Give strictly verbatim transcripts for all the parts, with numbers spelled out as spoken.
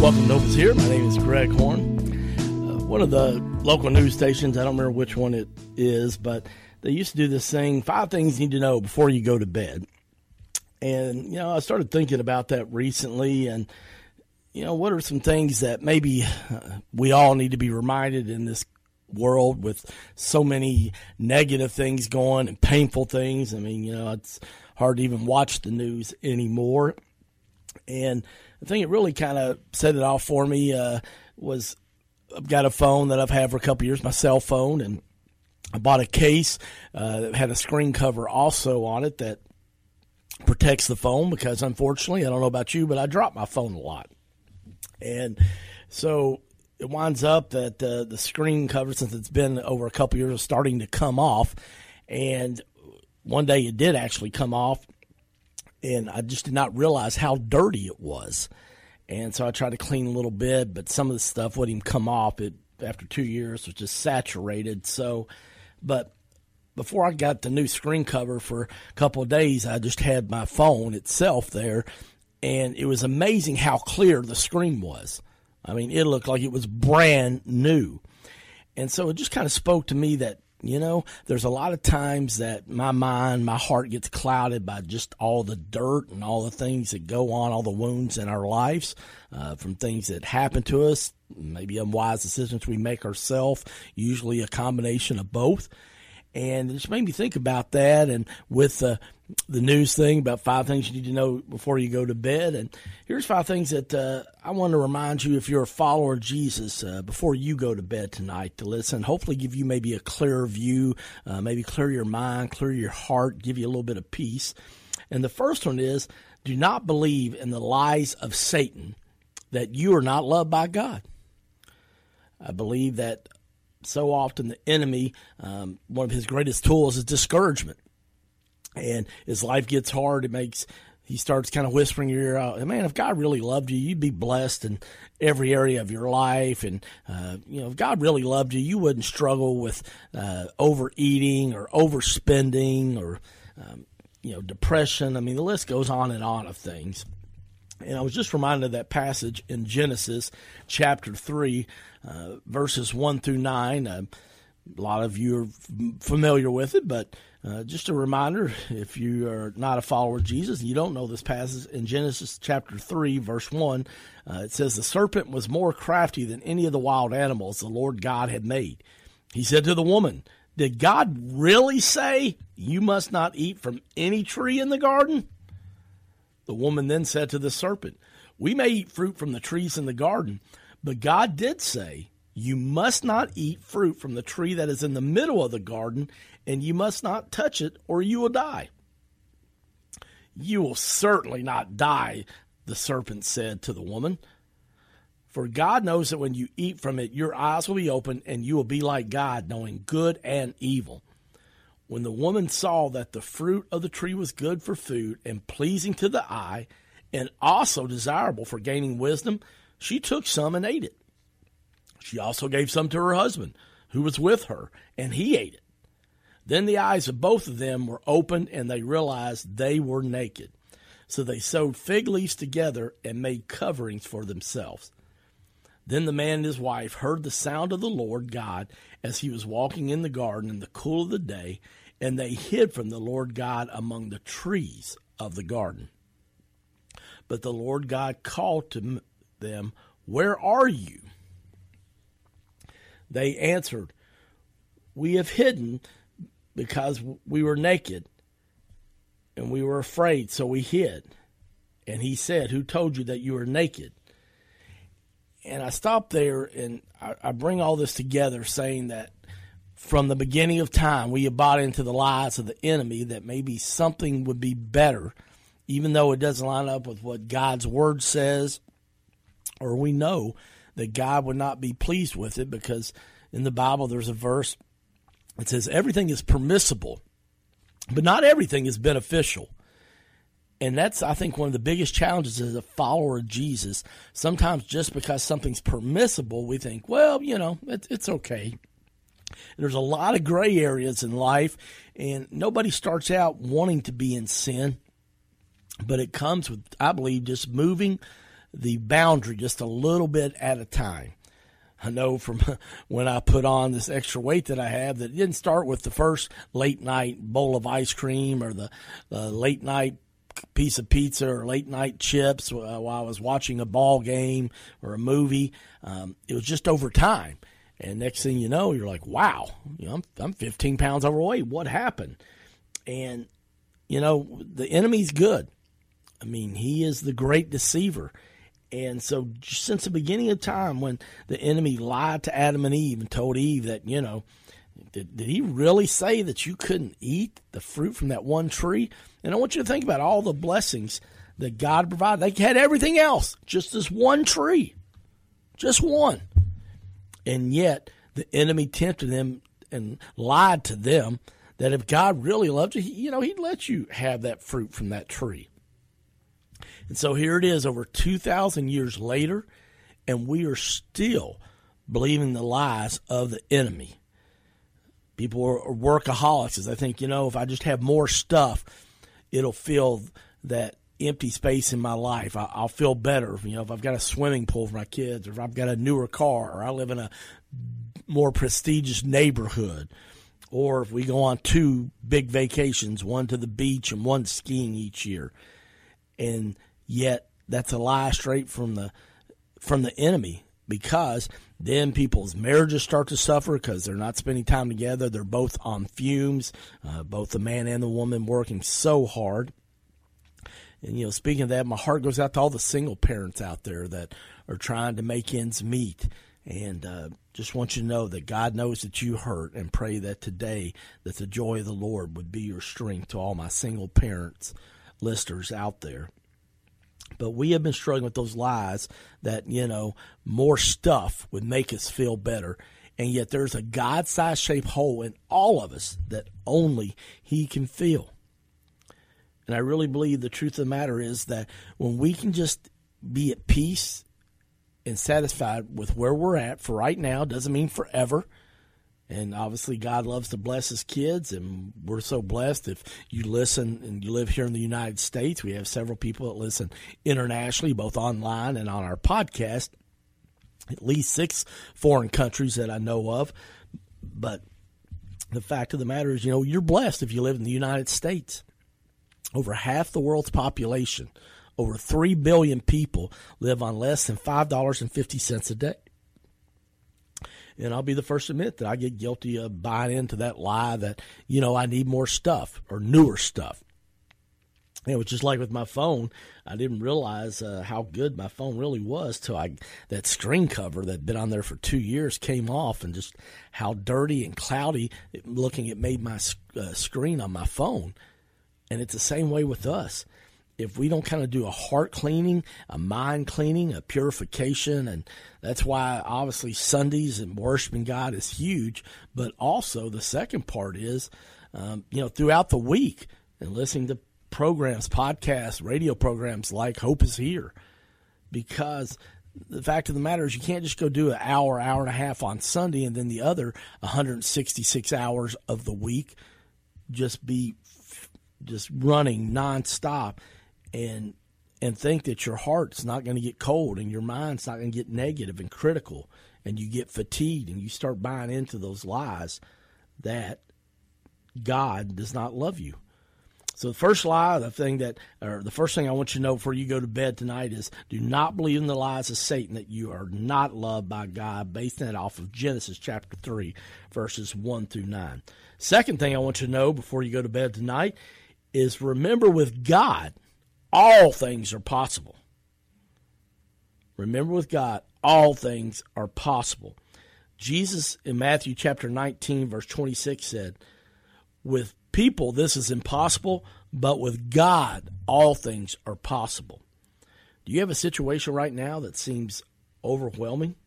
Welcome to Novus Here. My name is Greg Horn. Uh, one of the local news stations, I don't remember which one it is, but they used to do this thing, five things you need to know before you go to bed. And, you know, I started thinking about that recently and, you know, what are some things that maybe uh, we all need to be reminded in this world with so many negative things going and painful things. I mean, you know, it's hard to even watch the news anymore. And I think it really kind of set it off for me uh, was I've got a phone that I've had for a couple of years, my cell phone, and I bought a case uh, that had a screen cover also on it that protects the phone because, unfortunately, I don't know about you, but I drop my phone a lot. And so it winds up that uh, the screen cover, since it's been over a couple of years, is starting to come off. And one day it did actually come off. And I just did not realize how dirty it was. And so I tried to clean a little bit, but some of the stuff wouldn't even come off. It after two years was just saturated. So, but before I got the new screen cover for a couple of days, I just had my phone itself there. And it was amazing how clear the screen was. I mean, it looked like it was brand new. And so it just kind of spoke to me that, you know, there's a lot of times that my mind, my heart gets clouded by just all the dirt and all the things that go on, all the wounds in our lives, uh, from things that happen to us, maybe unwise decisions we make ourselves, usually a combination of both. And it just made me think about that, and with uh, the news thing about five things you need to know before you go to bed. And here's five things that uh, I want to remind you, if you're a follower of Jesus, uh, before you go to bed tonight, to listen. Hopefully give you maybe a clearer view, uh, maybe clear your mind, clear your heart, give you a little bit of peace. And the first one is, do not believe in the lies of Satan that you are not loved by God. I believe that so often the enemy, um, one of his greatest tools is discouragement. And as life gets hard, it makes he starts kind of whispering in your ear out, man, if God really loved you, you'd be blessed in every area of your life. And, uh, you know, if God really loved you, you wouldn't struggle with uh, overeating or overspending or, um, you know, depression. I mean, the list goes on and on of things. And I was just reminded of that passage in Genesis chapter three, uh, verses one through nine. Uh, a lot of you are f- familiar with it, but uh, just a reminder, if you are not a follower of Jesus and you don't know this passage, in Genesis chapter three, verse one, uh, it says, the serpent was more crafty than any of the wild animals the Lord God had made. He said to the woman, did God really say you must not eat from any tree in the garden? The woman then said to the serpent, we may eat fruit from the trees in the garden, but God did say, you must not eat fruit from the tree that is in the middle of the garden, and you must not touch it, or you will die. You will certainly not die, the serpent said to the woman. For God knows that when you eat from it, your eyes will be opened, and you will be like God, knowing good and evil. When the woman saw that the fruit of the tree was good for food and pleasing to the eye and also desirable for gaining wisdom, she took some and ate it. She also gave some to her husband, who was with her, and he ate it. Then the eyes of both of them were opened, and they realized they were naked. So they sewed fig leaves together and made coverings for themselves. Then the man and his wife heard the sound of the Lord God as he was walking in the garden in the cool of the day, and they hid from the Lord God among the trees of the garden. But the Lord God called to them, where are you? They answered, we have hidden because we were naked and we were afraid, so we hid. And he said, who told you that you were naked? And I stop there, and I, I bring all this together saying that from the beginning of time, we have bought into the lies of the enemy that maybe something would be better, even though it doesn't line up with what God's word says, or we know that God would not be pleased with it, because in the Bible there's a verse that says everything is permissible, but not everything is beneficial. And that's, I think, one of the biggest challenges as a follower of Jesus. Sometimes just because something's permissible, we think, well, you know, it's, it's okay. There's a lot of gray areas in life, and nobody starts out wanting to be in sin. But it comes with, I believe, just moving the boundary just a little bit at a time. I know from when I put on this extra weight that I have that it didn't start with the first late night bowl of ice cream or the, the late night piece of pizza or late night chips while I was watching a ball game or a movie. Um, it was just over time. And next thing you know, you're like, wow, you know, I'm, I'm fifteen pounds overweight. What happened? And, you know, the enemy's good. I mean, he is the great deceiver. And so since the beginning of time when the enemy lied to Adam and Eve and told Eve that, you know, did, did he really say that you couldn't eat the fruit from that one tree? And I want you to think about all the blessings that God provided. They had everything else, just this one tree, just one. And yet the enemy tempted them and lied to them that if God really loved you, you know, he'd let you have that fruit from that tree. And so here it is over two thousand years later, and we are still believing the lies of the enemy. People are workaholics as they think, you know, if I just have more stuff, it'll fill that empty space in my life. I, I'll feel better. You know, if I've got a swimming pool for my kids, or if I've got a newer car, or I live in a more prestigious neighborhood, or if we go on two big vacations, one to the beach and one skiing each year. And yet that's a lie straight from the from the enemy, because then people's marriages start to suffer because they're not spending time together. They're both on fumes, uh, both the man and the woman working so hard. And, you know, speaking of that, my heart goes out to all the single parents out there that are trying to make ends meet. And uh, just want you to know that God knows that you hurt, and pray that today that the joy of the Lord would be your strength to all my single parents, listeners out there. But we have been struggling with those lies that, you know, more stuff would make us feel better. And yet there's a God-sized shaped hole in all of us that only he can fill. And I really believe the truth of the matter is that when we can just be at peace and satisfied with where we're at for right now, doesn't mean forever. And obviously God loves to bless his kids, and we're so blessed. If you listen and you live here in the United States, we have several people that listen internationally, both online and on our podcast, at least six foreign countries that I know of. But the fact of the matter is, you know, you're blessed if you live in the United States. Over half the world's population, over three billion people, live on less than five dollars and fifty cents a day. And I'll be the first to admit that I get guilty of buying into that lie that, you know, I need more stuff or newer stuff. And it was just like with my phone. I didn't realize uh, how good my phone really was till I, that screen cover that had been on there for two years came off, and just how dirty and cloudy it, looking it made my uh, screen on my phone. And it's the same way with us. If we don't kind of do a heart cleaning, a mind cleaning, a purification, and that's why obviously Sundays and worshiping God is huge. But also the second part is, um, you know, throughout the week and listening to programs, podcasts, radio programs like Hope is Here. Because the fact of the matter is you can't just go do an hour, hour and a half on Sunday and then the other one hundred sixty-six hours of the week just be just running nonstop. And and think that your heart's not going to get cold and your mind's not going to get negative and critical, and you get fatigued and you start buying into those lies that God does not love you. So the first lie, the thing that, or the first thing I want you to know before you go to bed tonight is, do not believe in the lies of Satan that you are not loved by God, based that off of Genesis chapter three, verses one through nine. Second thing I want you to know before you go to bed tonight is, remember, with God, all things are possible. Remember, with God, all things are possible. Jesus in Matthew chapter nineteen, verse twenty-six said, with people this is impossible, but with God all things are possible. Do you have a situation right now that seems overwhelming?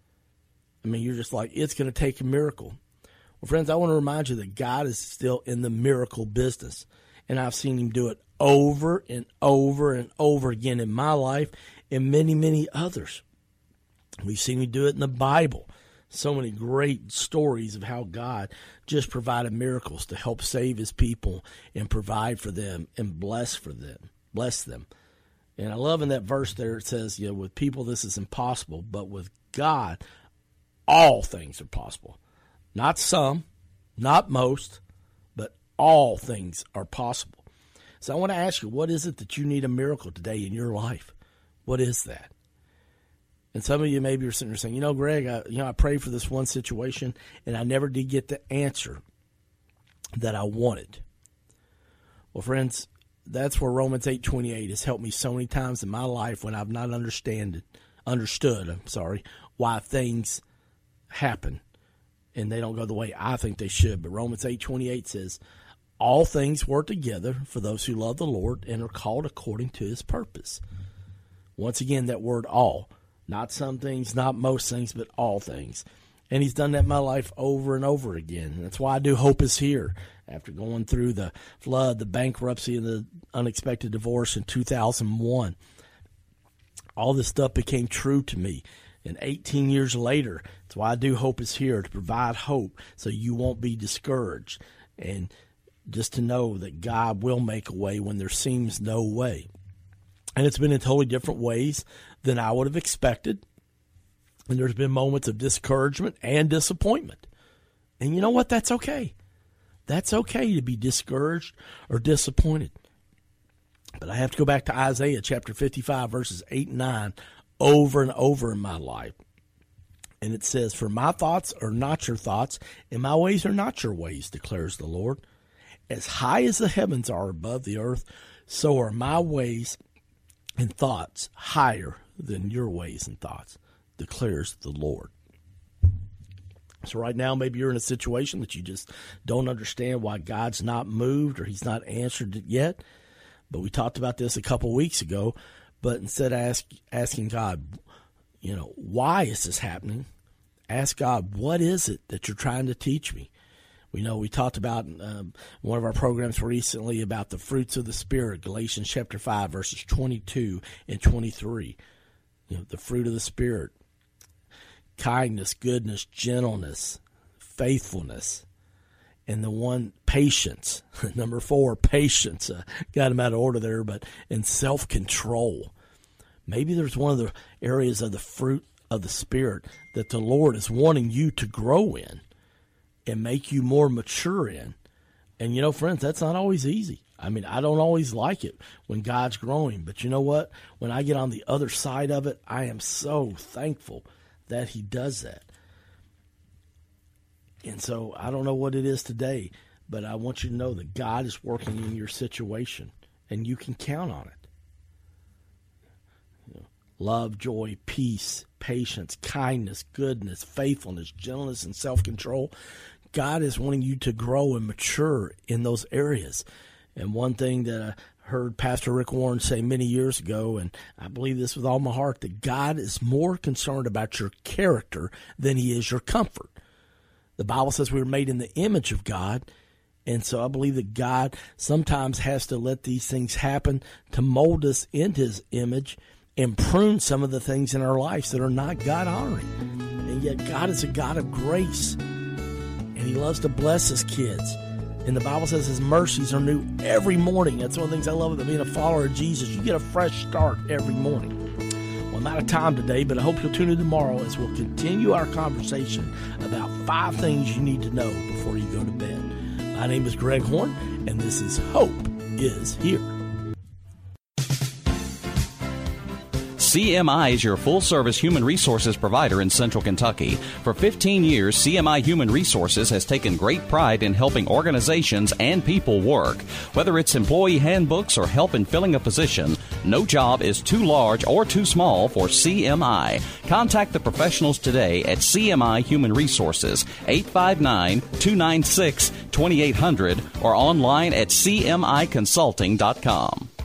I mean, you're just like, it's going to take a miracle. Well, friends, I want to remind you that God is still in the miracle business. And I've seen him do it over and over and over again in my life and many, many others. We've seen him do it in the Bible. So many great stories of how God just provided miracles to help save his people and provide for them and bless for them, bless them. And I love in that verse there, it says, you know, with people this is impossible, but with God, all things are possible. Not some, not most, but all things are possible. So I want to ask you, what is it that you need a miracle today in your life? What is that? And some of you maybe are sitting there saying, you know, Greg, I, you know, I prayed for this one situation, and I never did get the answer that I wanted. Well, friends, that's where Romans eight twenty-eight has helped me so many times in my life when I've not understand, understood, I'm sorry, why things happen and they don't go the way I think they should. But Romans eight twenty-eight says, all things work together for those who love the Lord and are called according to his purpose. Once again, that word all. Not some things, not most things, but all things. And he's done that in my life over and over again. And that's why I do Hope is Here. After going through the flood, the bankruptcy, and the unexpected divorce in two thousand one, all this stuff became true to me. And eighteen years later, that's why I do Hope is Here, to provide hope so you won't be discouraged. And just to know that God will make a way when there seems no way. And it's been in totally different ways than I would have expected. And there's been moments of discouragement and disappointment. And you know what? That's okay. That's okay to be discouraged or disappointed. But I have to go back to Isaiah chapter fifty-five, verses eight and nine, over and over in my life. And it says, for my thoughts are not your thoughts, and my ways are not your ways, declares the Lord. As high as the heavens are above the earth, so are my ways and thoughts higher than your ways and thoughts, declares the Lord. So right now, maybe you're in a situation that you just don't understand why God's not moved or he's not answered it yet. But we talked about this a couple weeks ago. But instead of ask, asking God, you know, why is this happening? Ask God, what is it that you're trying to teach me? We know we talked about um, one of our programs recently about the fruits of the Spirit, Galatians chapter five, verses twenty-two and twenty-three. You know, the fruit of the Spirit. Kindness, goodness, gentleness, faithfulness, and the one, patience. Number four, patience. Uh, got them out of order there, but and self-control. Maybe there's one of the areas of the fruit of the Spirit that the Lord is wanting you to grow in and make you more mature in. And, you know, friends, that's not always easy. I mean, I don't always like it when God's growing. But you know what? When I get on the other side of it, I am so thankful that he does that. And so I don't know what it is today, but I want you to know that God is working in your situation, and you can count on it. You know, love, joy, peace, patience, kindness, goodness, faithfulness, gentleness, and self-control. God is wanting you to grow and mature in those areas. And one thing that I heard Pastor Rick Warren say many years ago, and I believe this with all my heart, that God is more concerned about your character than he is your comfort. The Bible says we were made in the image of God, and so I believe that God sometimes has to let these things happen to mold us into his image and prune some of the things in our lives that are not God-honoring. And yet God is a God of grace, and he loves to bless his kids. And the Bible says his mercies are new every morning. That's one of the things I love about being a follower of Jesus. You get a fresh start every morning. Well, I'm out of time today, but I hope you'll tune in tomorrow as we'll continue our conversation about five things you need to know before you go to bed. My name is Greg Horn, and this is Hope is Here. C M I is your full-service human resources provider in Central Kentucky. For fifteen years, C M I Human Resources has taken great pride in helping organizations and people work. Whether it's employee handbooks or help in filling a position, no job is too large or too small for C M I. Contact the professionals today at C M I Human Resources, eight five nine, two nine six, two eight zero zero, or online at c m i consulting dot com.